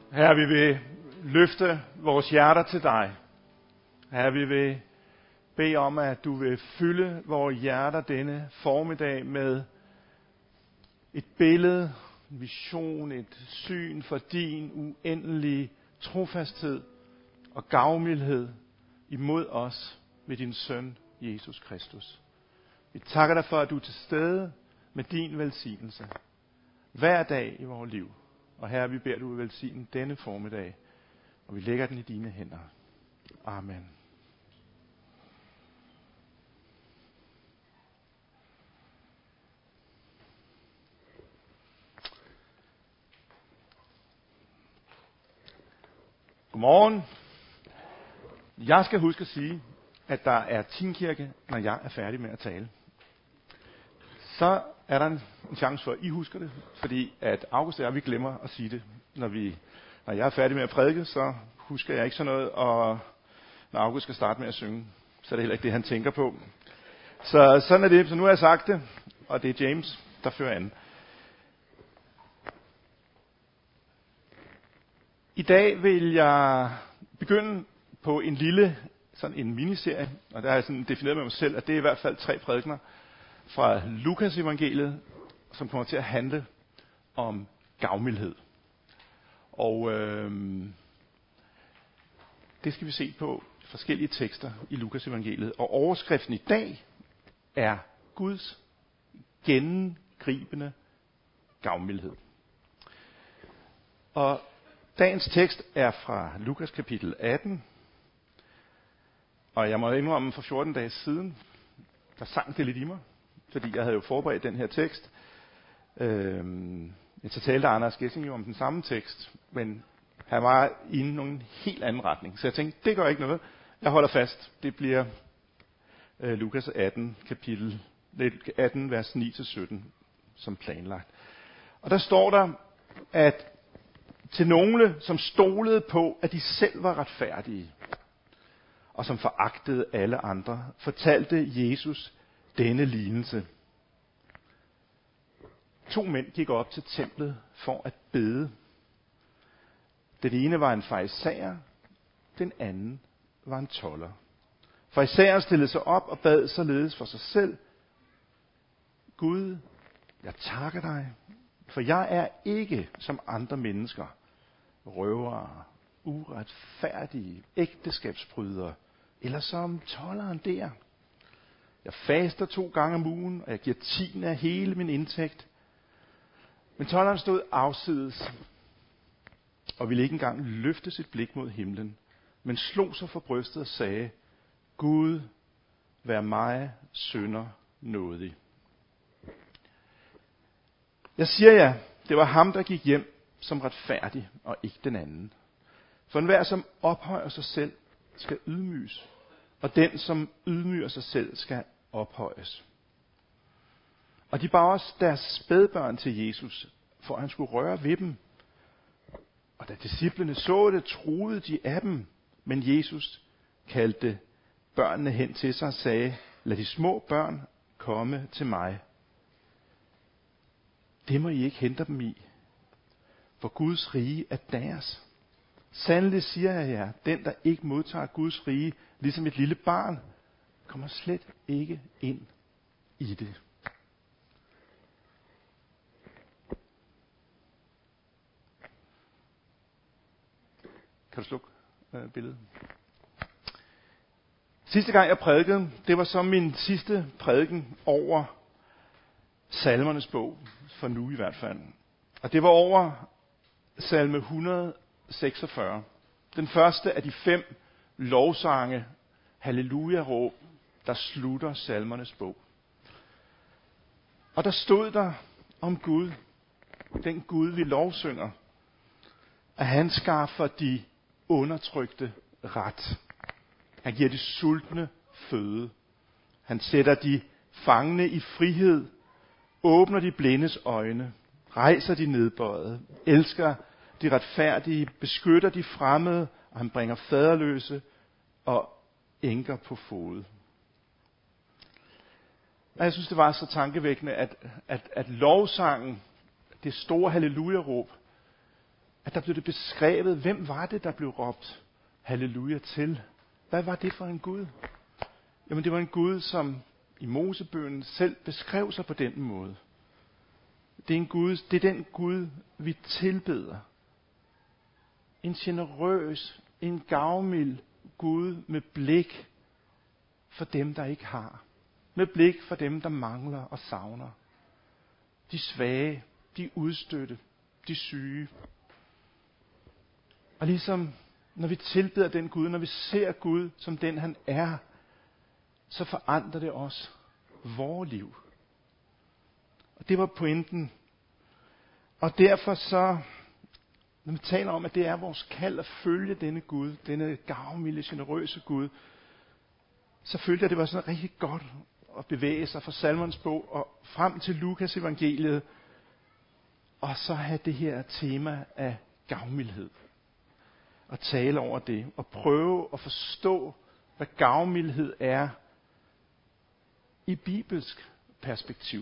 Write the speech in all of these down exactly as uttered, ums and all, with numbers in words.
Herre, vi vil løfte vores hjerter til dig. Herre, vi vil bede om, at du vil fylde vores hjerter denne formiddag med et billede, en vision, et syn for din uendelige trofasthed og gavmildhed imod os ved din søn, Jesus Kristus. Vi takker dig for, at du er til stede med din velsignelse hver dag i vores liv. Og Herre, vi beder, du vil velsigne denne formiddag, og vi lægger den i dine hænder. Amen. Godmorgen. Jeg skal huske at sige, at der er teamkirke, når jeg er færdig med at tale. Så er der en chance for, at I husker det, fordi at August og jeg, vi glemmer at sige det. Når, vi, når jeg er færdig med at prædike, så husker jeg ikke sådan noget, og når August skal starte med at synge, så er det heller ikke det, han tænker på. Så sådan er det. Så nu har jeg sagt det, og det er James, der fører an. I dag vil jeg begynde på en lille, sådan en miniserie, og der har jeg sådan defineret med mig selv, at det er i hvert fald tre prædikener fra Lukas evangeliet, som kommer til at handle om gavmildhed. Og øh, det skal vi se på forskellige tekster i Lukas evangeliet. Og overskriften i dag er Guds gennemgribende gavmildhed. Og dagens tekst er fra Lukas kapitel atten. Og jeg må indrømme, for fjorten dage siden, der sang det lidt i mig. Fordi jeg havde jo forberedt den her tekst. Øhm, så talte Anders Gessing jo om den samme tekst, men han var i en helt anden retning. Så jeg tænkte, det gør ikke noget. Jeg holder fast. Det bliver øh, Lukas atten, kapitel atten, vers ni til sytten, som planlagt. Og der står der, at til nogle, som stolede på, at de selv var retfærdige, og som foragtede alle andre, fortalte Jesus denne lignelse. To mænd gik op til templet for at bede. Den ene var en farisæer, den anden var en tolder. Farisæeren stillede sig op og bad således for sig selv: Gud, jeg takker dig, for jeg er ikke som andre mennesker, røvere, uretfærdige, ægteskabsbrydere, eller som tolderen der. Jeg faster to gange om ugen, og jeg giver tiende af hele min indtægt. Men tolderen stod afsides og ville ikke engang løfte sit blik mod himlen, men slog sig for brystet og sagde: Gud, vær mig synder nådig. Jeg siger jer, det var ham, der gik hjem som retfærdig, og ikke den anden. For enhver, som ophøjer sig selv, skal ydmyges, og den, som ydmyger sig selv, skal ophøjes. Og de bar også deres spædbørn til Jesus, for at han skulle røre ved dem. Og da disciplene så det, truede de af dem. Men Jesus kaldte børnene hen til sig og sagde: Lad de små børn komme til mig. Det må I ikke hindre dem i, for Guds rige er deres. Sandelig siger jeg jer, den der ikke modtager Guds rige, ligesom et lille barn, kommer slet ikke ind i det. Kan du slukke øh, billedet? Sidste gang jeg prædikede, det var så min sidste prædiken over salmernes bog, for nu i hvert fald. Og det var over salme et hundrede og seksogfyrre. Den første af de fem lovsange, halleluja-råb, der slutter salmernes bog. Og der stod der om Gud, den Gud vi lovsynger, at han skaffer de undertrykte ret. Han giver de sultne føde. Han sætter de fangne i frihed, åbner de blindes øjne, rejser de nedbøjede, elsker de retfærdige, beskytter de fremmede, og han bringer faderløse og enker på fod. Og jeg synes, det var så tankevækkende, at, at, at lovsangen, det store halleluja-råb, at der blev det beskrevet, hvem var det, der blev råbt halleluja til? Hvad var det for en Gud? Jamen det var en Gud, som i Mosebøgen selv beskrev sig på den måde. Det er, en Gud, det er den Gud, vi tilbeder. En generøs, en gavmild Gud med blik for dem, der ikke har. Med blik for dem, der mangler og savner. De svage, de udstødte, de syge. Og ligesom når vi tilbeder den Gud, når vi ser Gud som den han er, så forandrer det også vores liv. Og det var pointen. Og derfor så, når vi taler om, at det er vores kald at følge denne Gud, denne gavmilde, generøse Gud, så følte jeg, at det var sådan rigtig godt at bevæge sig fra Salmernes bog og frem til Lukas evangeliet, og så have det her tema af gavmildhed. Og tale over det, og prøve at forstå, hvad gavmildhed er i bibelsk perspektiv.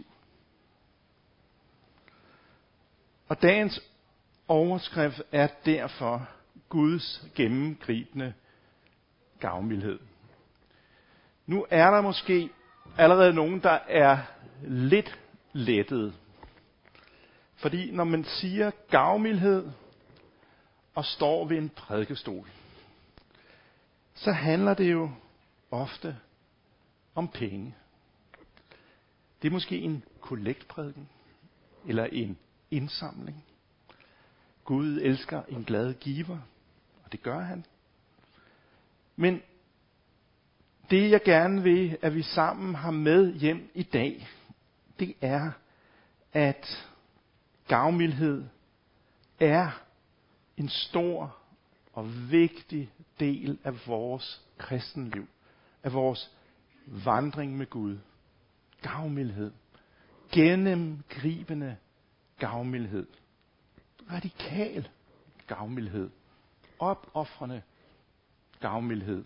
Og dagens overskrift er derfor Guds gennemgribende gavmildhed. Nu er der måske allerede nogen, der er lidt lettet. Fordi når man siger gavmildhed og står ved en prædikestol, så handler det jo ofte om penge. Det er måske en kollektprædiken eller en indsamling. Gud elsker en glad giver, og det gør han. Men det jeg gerne vil, at vi sammen har med hjem i dag, det er, at gavmildhed er en stor og vigtig del af vores kristenliv, af vores vandring med Gud. Gavmildhed. Gennemgribende gavmildhed. Radikal gavmildhed. Opofrende gavmildhed.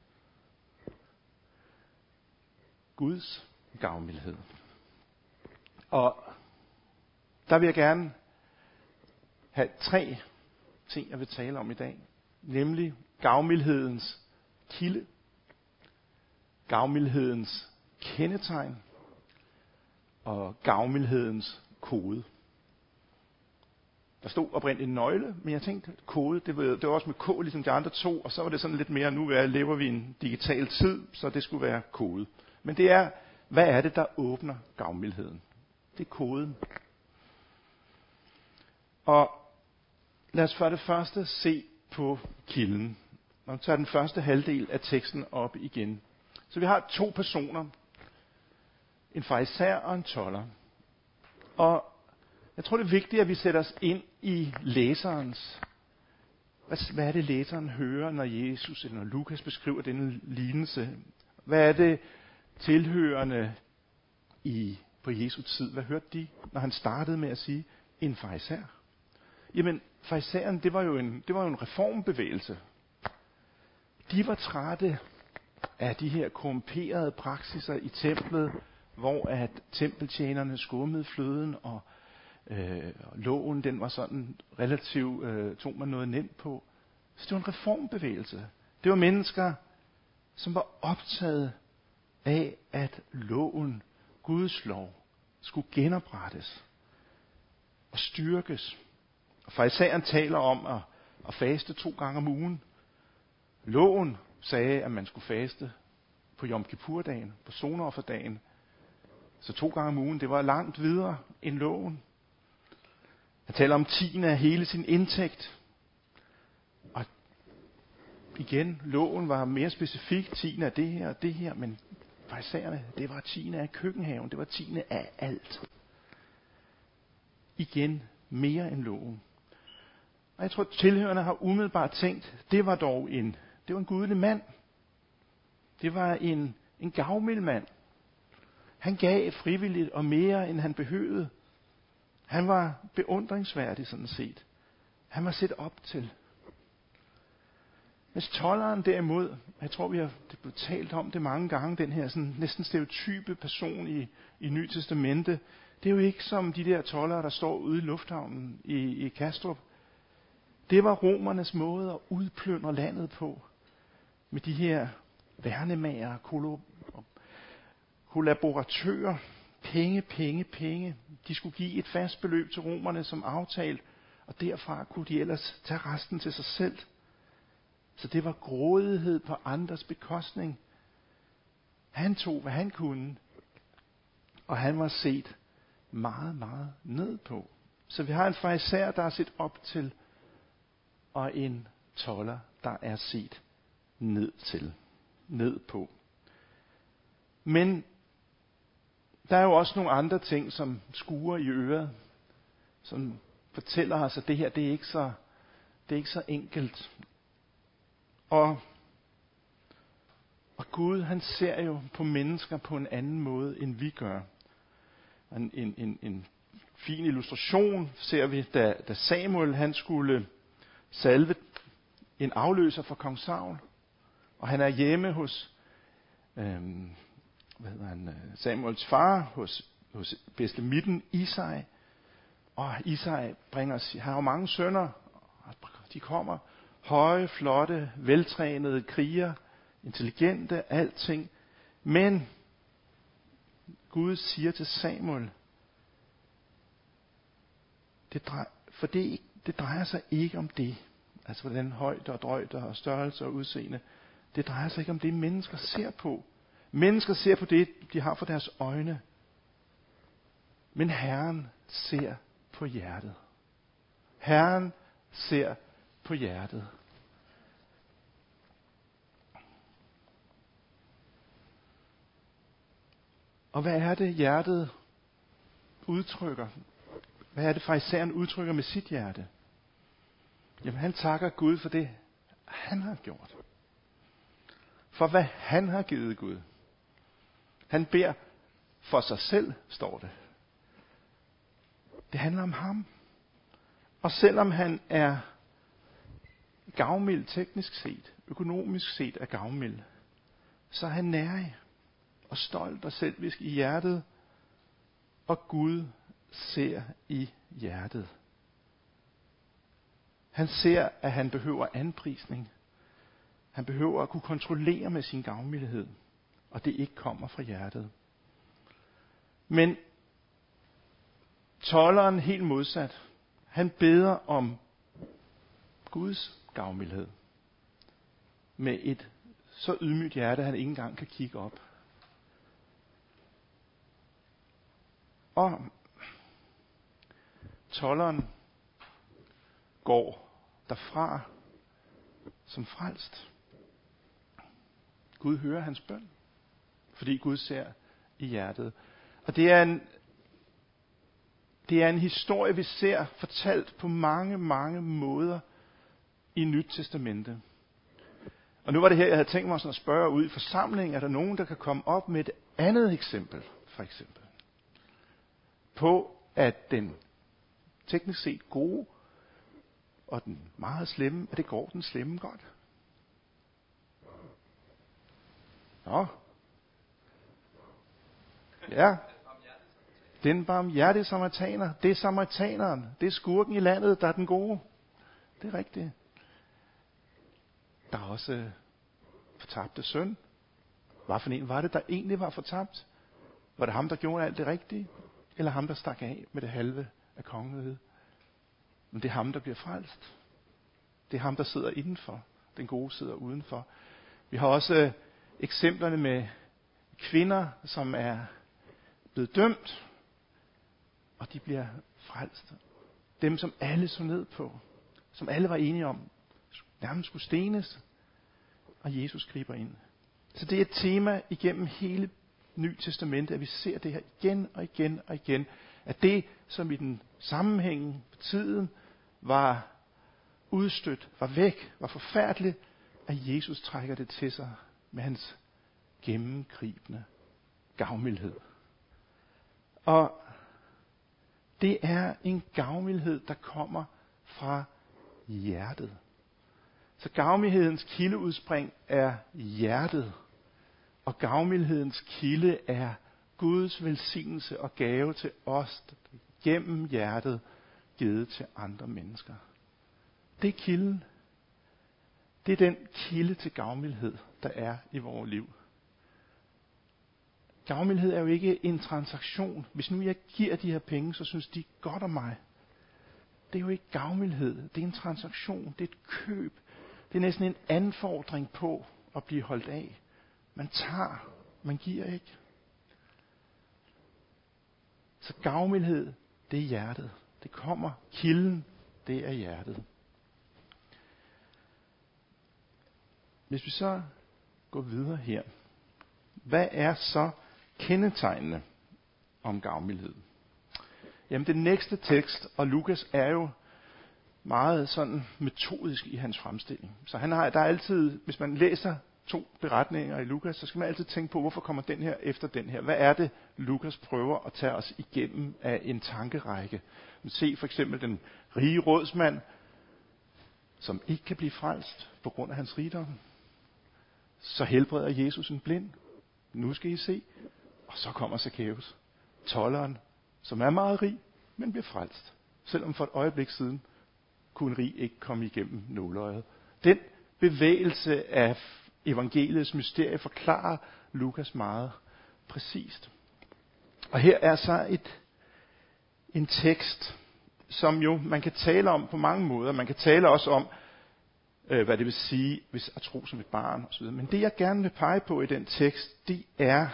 Guds gavmildhed. Og der vil jeg gerne have tre ting, jeg vil tale om i dag. Nemlig gavmildhedens kilde, gavmildhedens kendetegn og gavmildhedens kode. Der stod oprindeligt en nøgle, men jeg tænkte, kode, det var, det var også med K, ligesom de andre to, og så var det sådan lidt mere, nu er, lever vi i en digital tid, så det skulle være kode. Men det er, hvad er det, der åbner gavmildheden? Det er koden. Og lad os for det første se på kilden. Og tager den første halvdel af teksten op igen. Så vi har to personer. En farisæer og en tolder. Og jeg tror, det er vigtigt, at vi sætter os ind i læserens. Hvad er det, læseren hører, når Jesus eller når Lukas beskriver denne lignelse? Hvad er det, tilhørende i, på Jesu tid, hvad hørte de, når han startede med at sige, en farisæer? Jamen, farisæeren, det var jo en, det var jo en reformbevægelse. De var trætte af de her korrumperede praksiser i templet, hvor at tempeltjenerne skummede fløden, og, øh, og loven, den var sådan relativt, øh, tog man noget nemt på. Så det var en reformbevægelse. Det var mennesker, som var optaget af, at loven, Guds lov, skulle genoprettes og styrkes. Og farisæeren taler om at, at faste to gange om ugen. Loven sagde, at man skulle faste på Yom Kippur-dagen, på Sonofferdagen. Så to gange om ugen, det var langt videre end loven. Han taler om tiende af hele sin indtægt. Og igen, loven var mere specifik, tiende af det her og det her, men farisæerne, det var tiende af køkkenhaven, det var tiende af alt. Igen, mere end loven. Og jeg tror, tilhørende har umiddelbart tænkt, det var dog en, det var en gudelig mand. Det var en, en gavmild mand. Han gav frivilligt og mere, end han behøvede. Han var beundringsværdig sådan set. Han var set op til. Hvis tolderen derimod, jeg tror vi har det blevet talt om det mange gange, den her sådan næsten stereotype person i, i Nye Testamente, det er jo ikke som de der toldere, der står ude i lufthavnen i, i Kastrup. det var romernes måde at udplyndre landet på. Med de her værnemager, kollaboratører, penge, penge, penge. De skulle give et fast beløb til romerne som aftalt, og derfra kunne de ellers tage resten til sig selv. Så det var grådighed på andres bekostning. Han tog, hvad han kunne, og han var set meget, meget ned på. Så vi har en farisæer, der er set op til, og en tolder, der er set ned til, ned på. Men der er jo også nogle andre ting, som skuer i øret, som fortæller os, at det her, det er ikke så, det er ikke så enkelt. Og, og Gud, han ser jo på mennesker på en anden måde, end vi gør. En, en, en, en fin illustration ser vi, da, da Samuel, han skulle salve en afløser for kong Saul. Og han er hjemme hos øhm, hvad hedder han, Samuels far, hos, hos beslemitten Isai. Og Isai bringer, han har jo mange sønner, de kommer høje, flotte, veltrænede kriger, intelligente, alting. Men Gud siger til Samuel, det drej, for det, det drejer sig ikke om det. Altså hvordan højde og drøjde og størrelse og udseende. Det drejer sig ikke om det, mennesker ser på. Mennesker ser på det, de har for deres øjne. Men Herren ser på hjertet. Herren ser på hjertet. Og hvad er det, hjertet udtrykker? Hvad er det, farisæeren udtrykker med sit hjerte? Jamen, han takker Gud for det, han har gjort. For hvad han har givet Gud. Han beder for sig selv, står det. Det handler om ham. Og selvom han er gavmild teknisk set, økonomisk set er gavmild, så er han nærig og stolt og selvisk i hjertet. Og Gud ser i hjertet. Han ser, at han behøver anprisning. Han behøver at kunne kontrollere med sin gavmildhed, og det ikke kommer fra hjertet. Men tolderen helt modsat. Han beder om Guds gavmildhed. Med et så ydmygt hjerte, at han ikke engang kan kigge op. Og tolderen går derfra som frelst. Gud hører hans bøn, fordi Gud ser i hjertet. Og det er en, det er en historie, vi ser fortalt på mange, mange måder i Nyt Testamente. Og nu var det her, jeg havde tænkt mig sådan at spørge ud i forsamlingen, er der nogen, der kan komme op med et andet eksempel, for eksempel, på at den teknisk set gode og den meget slemme, at det går den slemme godt. Nå. Ja. Den barmhjertige samaritaner, det er samaritaneren, det er skurken i landet, der er den gode. Det er rigtigt. Der er også fortabte søn. Hvad for en var det, der egentlig var fortabt? Var det ham, der gjorde alt det rigtige? Eller ham, der stak af med det halve af kongeriget? Men det er ham, der bliver frelst. Det er ham, der sidder indenfor. Den gode sidder udenfor. Vi har også eksemplerne med kvinder, som er blevet dømt, og de bliver frelst. Dem, som alle så ned på, som alle var enige om, nærmest skulle stenes, og Jesus griber ind. Så det er et tema igennem hele Nye Testamente, at vi ser det her igen og igen og igen, at det, som i den sammenhængen på tiden var udstødt, var væk, var forfærdeligt, at Jesus trækker det til sig med hans gennemgribende gavmildhed. Og det er en gavmildhed, der kommer fra hjertet. Så gavmildhedens kildeudspring er hjertet. Og gavmildhedens kilde er Guds velsignelse og gave til os gennem hjertet givet til andre mennesker. det er kilden. Det er den kilde til gavmildhed, der er i vores liv. Gavmildhed er jo ikke en transaktion. Hvis nu jeg giver de her penge, så synes de godt om mig. Det er jo ikke gavmildhed. Det er en transaktion. Det er et køb. Det er næsten en anfordring på at blive holdt af. Man tager, man giver ikke. Så gavmildhed, det er hjertet. Det kommer, kilden, det er hjertet. Hvis vi så går videre her. Hvad er så kendetegnende om gavmildhed? Jamen den næste tekst, og Lukas er jo meget sådan metodisk i hans fremstilling. Så han har, der er altid, hvis man læser to beretninger i Lukas, så skal man altid tænke på, hvorfor kommer den her efter den her? Hvad er det, Lukas prøver at tage os igennem af en tankerække? Se for eksempel den rige rådsmand, som ikke kan blive frelst på grund af hans rigdom. Så helbreder Jesus en blind. Nu skal I se. Og så kommer Zakæus, tolderen, som er meget rig, men bliver frelst. Selvom for et øjeblik siden kunne en rig ikke komme igennem nåleøjet. Den bevægelse af evangeliets mysterie forklarer Lukas meget præcist. Og her er så et, en tekst, som jo man kan tale om på mange måder. Man kan tale også om, øh, hvad det vil sige, hvis at tro som et barn osv. Men det jeg gerne vil pege på i den tekst, det er,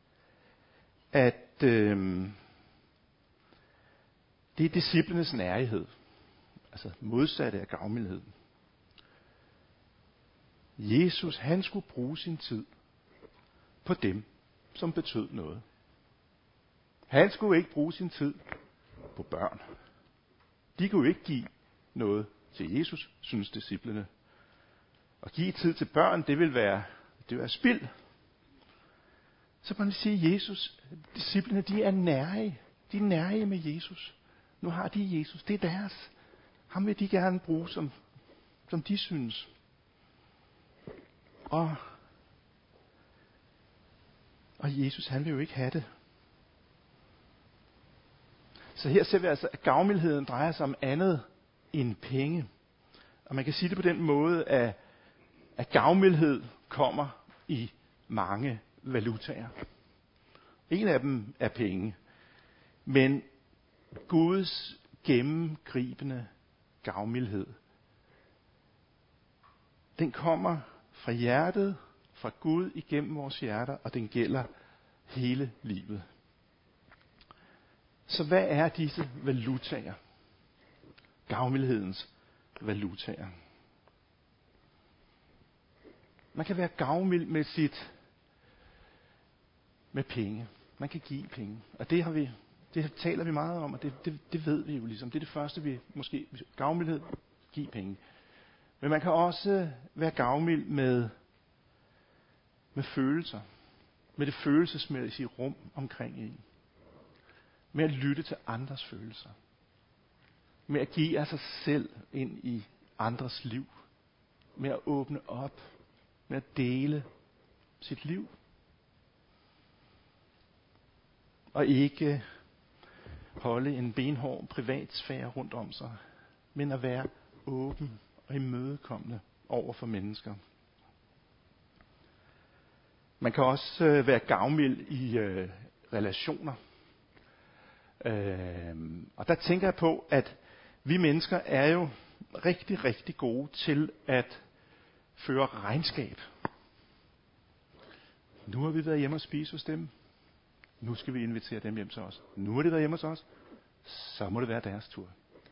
at øh, det er disciplenes nærighed. Altså modsatte af gavmildhed. Jesus, han skulle bruge sin tid på dem, som betød noget. Han skulle ikke bruge sin tid på børn. De kunne ikke give noget til Jesus, synes disciplene. At give tid til børn, det vil være, det vil være spild. Så man vil sige, at Jesus, disciplene, de er nærige. De er nærige med Jesus. Nu har de Jesus. Det er deres. Ham vil de gerne bruge, som, som de synes. Og, og Jesus, han vil jo ikke have det. Så her ser vi altså, at gavmildheden drejer sig om andet end penge. Og man kan sige det på den måde, at, at gavmildhed kommer i mange valutaer. En af dem er penge. Men Guds gennemgribende gavmildhed, den kommer fra hjertet, fra Gud igennem vores hjerter, og den gælder hele livet. Så hvad er disse valutaer? Gavmildhedens valutaer. Man kan være gavmild med sit, med penge. Man kan give penge. Og det har vi, det taler vi meget om, og det, det, det ved vi jo ligesom. Det er det første, vi måske, gavmildhed, give penge. Men man kan også være gavmild med, med følelser. Med det følelsesmæssige rum omkring en. Med at lytte til andres følelser. Med at give af sig selv ind i andres liv. Med at åbne op. Med at dele sit liv. Og ikke holde en benhård privatsfære rundt om sig. Men at være åben og imødekommende over for mennesker. Man kan også øh, være gavmild i øh, relationer. Øh, og der tænker jeg på, at vi mennesker er jo rigtig, rigtig gode til at føre regnskab. Nu har vi været hjemme og spise hos dem. Nu skal vi invitere dem hjem til os. Nu har de været hjemme hos os. Så må det være deres tur.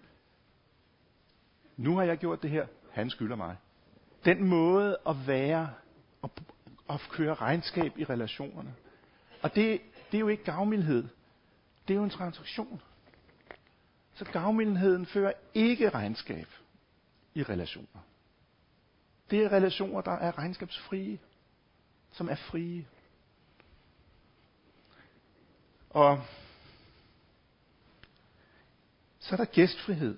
Nu har jeg gjort det her. Han skylder mig. Den måde at være og at køre regnskab i relationerne. Og det, det er jo ikke gavmildhed. Det er jo en transaktion. Så gavmildheden fører ikke regnskab i relationer. Det er relationer, der er regnskabsfrie. Som er frie. Og så er der gæstfrihed.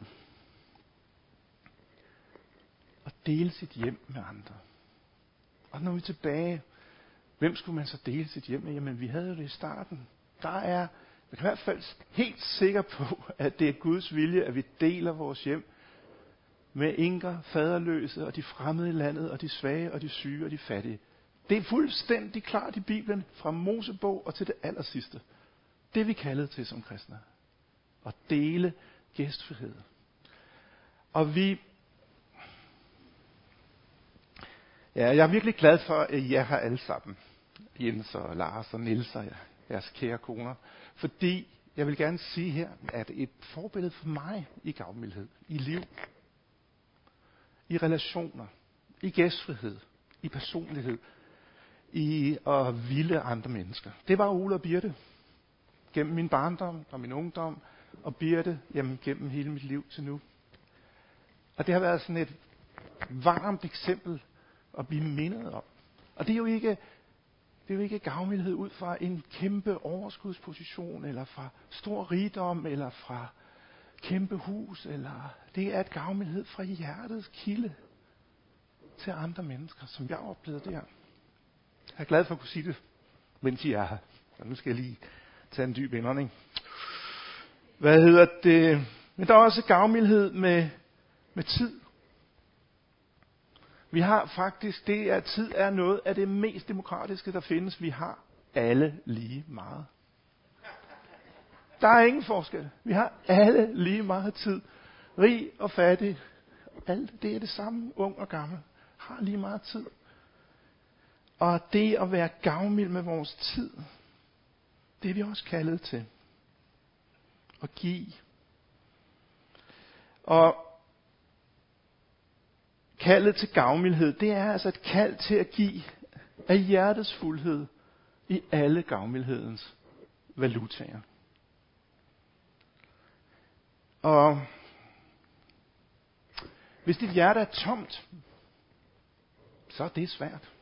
At dele sit hjem med andre. Og når vi er tilbage, hvem skulle man så dele sit hjem med? Jamen, vi havde jo det i starten. Der er, jeg kan i hvert fald helt sikker på, at det er Guds vilje, at vi deler vores hjem med enker, faderløse og de fremmede i landet og de svage og de syge og de fattige. Det er fuldstændig klart i Bibelen, fra Mosebog og til det allersidste. Det er vi kaldet til som kristne. At dele gæstfrihed. Og vi... Ja, jeg er virkelig glad for, at I er her alle sammen. Jens og Lars og Niels og jeres kære koner. Fordi jeg vil gerne sige her, at et forbillede for mig i gavmildhed, i liv, i relationer, i gæstfrihed, i personlighed, i at ville andre mennesker. Det var Ole og Birte. Gennem min barndom og min ungdom, og Birte jamen, gennem hele mit liv til nu. Og det har været sådan et varmt eksempel at blive mindet om. Og det er jo ikke, det er jo ikke gavmildhed ud fra en kæmpe overskudsposition, eller fra stor rigdom, eller fra kæmpe hus, eller det er et gavmildhed fra hjertets kilde til andre mennesker, som jeg oplevede der. Jeg er glad for at kunne sige det, mens I er her. Og nu skal jeg lige tage en dyb indånding. Hvad hedder det? Men der er også gavmildhed med, med tid. Vi har faktisk, det at tid er noget af det mest demokratiske, der findes. Vi har alle lige meget. Der er ingen forskel. Vi har alle lige meget tid. Rig og fattig. Alt, det er det samme. Ung og gammel. Har lige meget tid. Og det at være gavmild med vores tid, det er vi også kaldet til. At give. Og kaldet til gavmildhed, det er altså et kald til at give af hjertets fuldhed i alle gavmildhedens valutaer. Og hvis dit hjerte er tomt, så er det svært.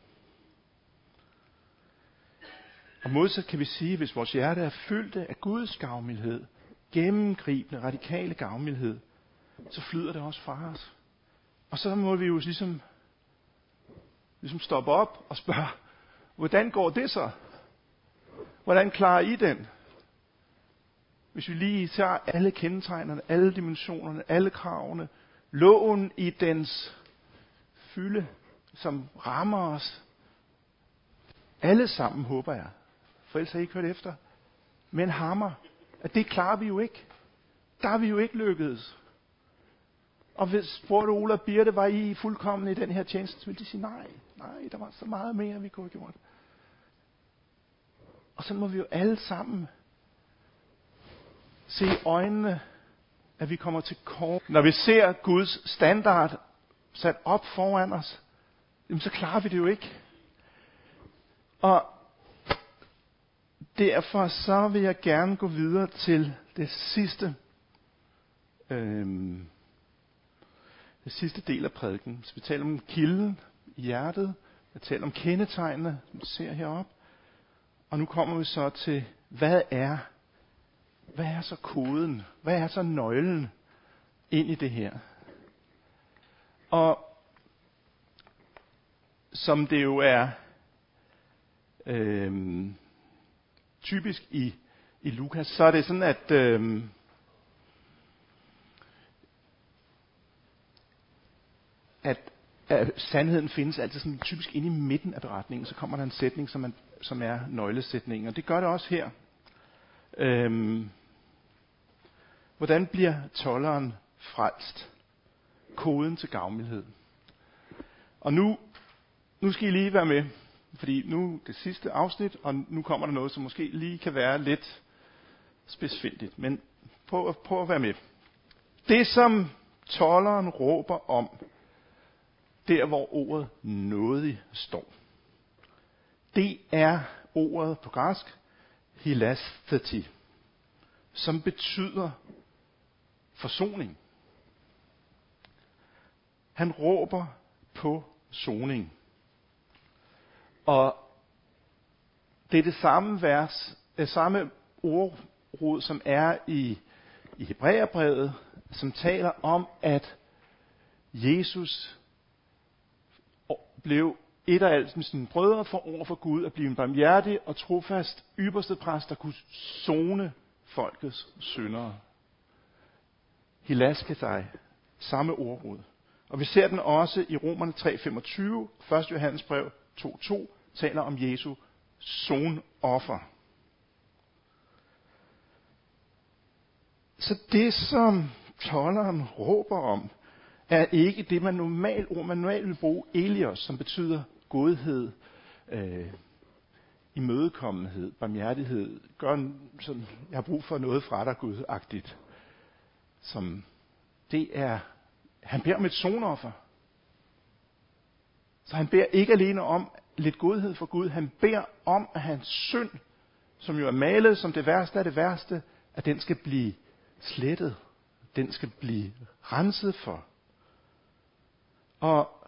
Og modsat kan vi sige, hvis vores hjerte er fyldt af Guds gavmildhed, gennemgribende, radikale gavmildhed, så flyder det også fra os. Og så må vi jo ligesom, ligesom stoppe op og spørge, hvordan går det så? Hvordan klarer I den? Hvis vi lige tager alle kendetegnerne, alle dimensionerne, alle kravene, loven i dens fylde, som rammer os, alle sammen, håber jeg, for ellers har I ikke hørt efter, men hammer, at det klarer vi jo ikke. Der er vi jo ikke lykkedes. Og hvis spurgte Ole og Birte, var I fuldkommen i den her tjeneste, så ville de sige, nej, nej, der var så meget mere, vi kunne have gjort. Og så må vi jo alle sammen se i øjnene, at vi kommer til kort. Når vi ser Guds standard sat op foran os, jamen så klarer vi det jo ikke. Og derfor så vil jeg gerne gå videre til det sidste, øhm, det sidste del af prædiken. Så vi taler om kilden i hjertet, vi taler om kendetegnene, som du ser heroppe. Og nu kommer vi så til, hvad er, hvad er så koden? Hvad er så nøglen ind i det her? Og som det jo er øhm, typisk i, i Lukas, så er det sådan, at øhm, at, at sandheden findes altid sådan typisk inde i midten af beretningen. Så kommer der en sætning, som er, som er nøglesætningen. Og det gør det også her. Øhm, hvordan bliver tolderen frelst? Koden til gavmildhed. Og nu, nu skal I lige være med. Fordi nu det sidste afsnit, og nu kommer der noget, som måske lige kan være lidt spidsfindigt. Men prøv, prøv at være med. Det, som tolderen råber om, der hvor ordet nådig står, det er ordet på græsk, hilasteti, som betyder forsoning. Han råber på soning. Og det er det samme vers, det samme ordrod, som er i, i Hebræerbrevet, som taler om, at Jesus blev et af alt med sine brødre for over for Gud at blive en barmhjertig og trofast ypperste præst, der kunne sone folkets syndere. Hilasketai, samme ordrod. Og vi ser den også i Romerne tre femogtyve, første Johannes brev to to, taler om Jesu sonoffer. Så det, som tolderen råber om, er ikke det, man normalt, ord man normalt vil bruge, elios, som betyder godhed, øh, imødekommenhed, barmhjertighed. Gør en, sådan, jeg har brug for noget fra dig, Gud-agtigt. Som det er, han beder om et sonoffer. Så han beder ikke alene om lidt godhed for Gud, han beder om, at hans synd, som jo er malet som det værste af det værste, at den skal blive slettet. Den skal blive renset for. Og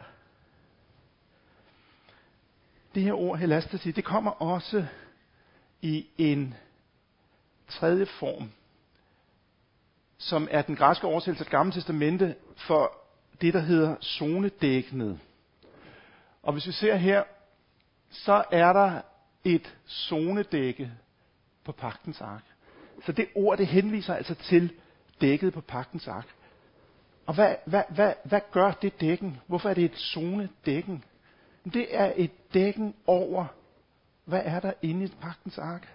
det her ord, helastasi, det kommer også i en tredje form, som er den græske oversættelse af det gamle testamente for det, der hedder zonedæknet. Og hvis vi ser her, så er der et zonedække på pagtens ark. Så det ord, det henviser altså til dækket på pagtens ark. Og hvad, hvad, hvad, hvad gør det dækken? Hvorfor er det et zonedækken? Det er et dækken over, hvad er der inde i pagtens ark?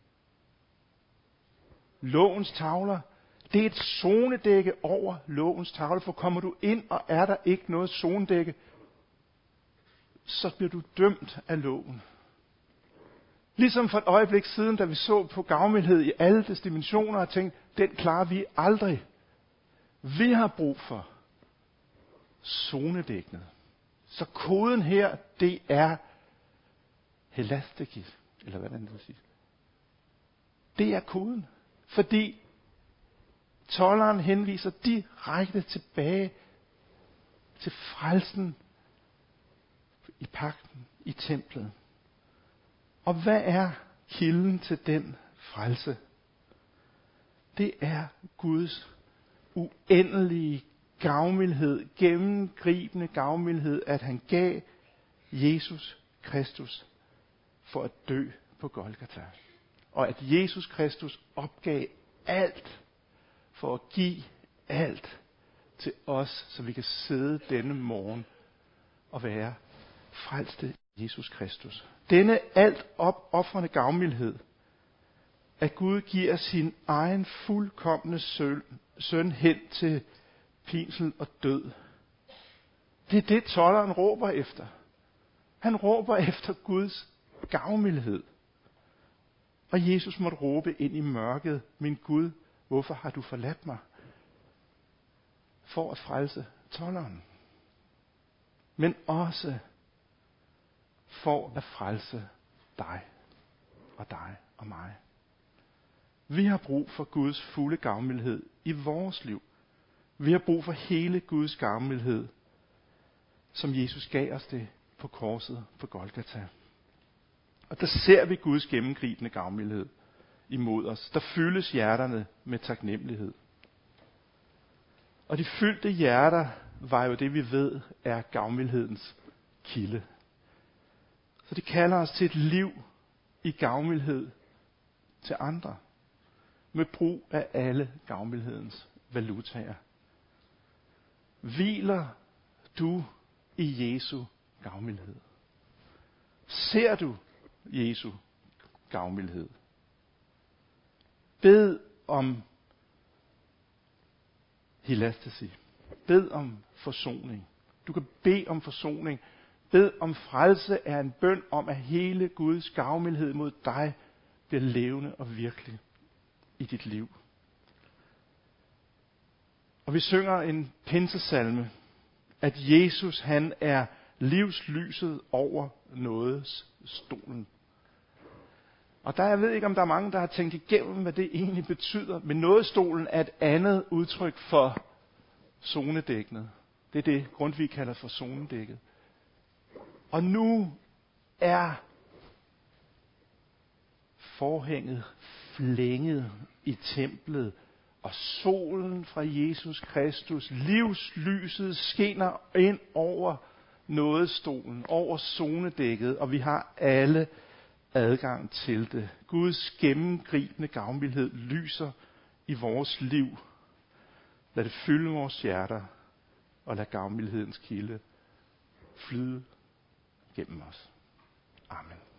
Lovens tavler. Det er et zonedække over lovens tavle, for kommer du ind, og er der ikke noget zonedække, så bliver du dømt af loven. Ligesom for et øjeblik siden, da vi så på gavmildhed i alle dets dimensioner, og tænkte, den klarer vi aldrig. Vi har brug for zonedæknet. Så koden her, det er helastikis, eller hvad det vil sige. Det er koden, fordi tolderen henviser direkte tilbage til frelsen i pagten, i templet. Og hvad er kilden til den frelse? Det er Guds uendelige gavmildhed, gennemgribende gavmildhed, at han gav Jesus Kristus for at dø på Golgata. Og at Jesus Kristus opgav alt for at give alt til os, så vi kan sidde denne morgen og være frelste i Jesus Kristus. Denne alt opoffrende gavmildhed, at Gud giver sin egen fuldkomne søn, søn hen til pinsel og død. Det er det, tolderen råber efter. Han råber efter Guds gavmildhed. Og Jesus måtte råbe ind i mørket, min Gud, hvorfor har du forladt mig? For at frelse tolderen. Men også for at frelse dig og dig og mig. Vi har brug for Guds fulde gavmildhed i vores liv. Vi har brug for hele Guds gavmildhed, som Jesus gav os det på korset på Golgata. Og der ser vi Guds gennemgribende gavmildhed imod os. Der fyldes hjerterne med taknemmelighed. Og de fyldte hjerter var jo det, vi ved, er gavmildhedens kilde. Så det kalder os til et liv i gavmildhed til andre. Med brug af alle gavmildhedens valutaer. Hviler du i Jesu gavmildhed? Ser du Jesu gavmildhed? Bed om hilastasi. Bed om forsoning. Du kan bede om forsoning. Bed om frelse er en bøn om, at hele Guds gavmildhed mod dig bliver levende og virkelig i dit liv. Og vi synger en pinsesalme, at Jesus han er livslyset over nådestolen. Og der, jeg ved ikke, om der er mange, der har tænkt igennem, hvad det egentlig betyder. Men nådestolen er et andet udtryk for zonedæknet. Det er det, Grundtvig kalder for zonedækket. Og nu er forhænget flænget i templet, og solen fra Jesus Kristus, livslyset, skinner ind over nådestolen, over zonedækket, og vi har alle adgang til det. Guds gennemgribende gavmildhed lyser i vores liv. Lad det fylde vores hjerter, og lad gavmildhedens kilde flyde gennem os. Amen.